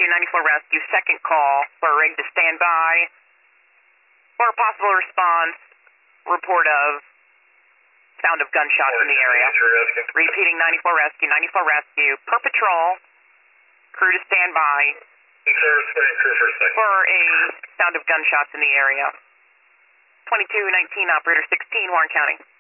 9294 Rescue, second call for a rig to stand by for a possible response, report of sound of gunshots in the area. Repeating 94 Rescue, per patrol, crew to stand by for a sound of gunshots in the area. 2219, operator 16, Warren County.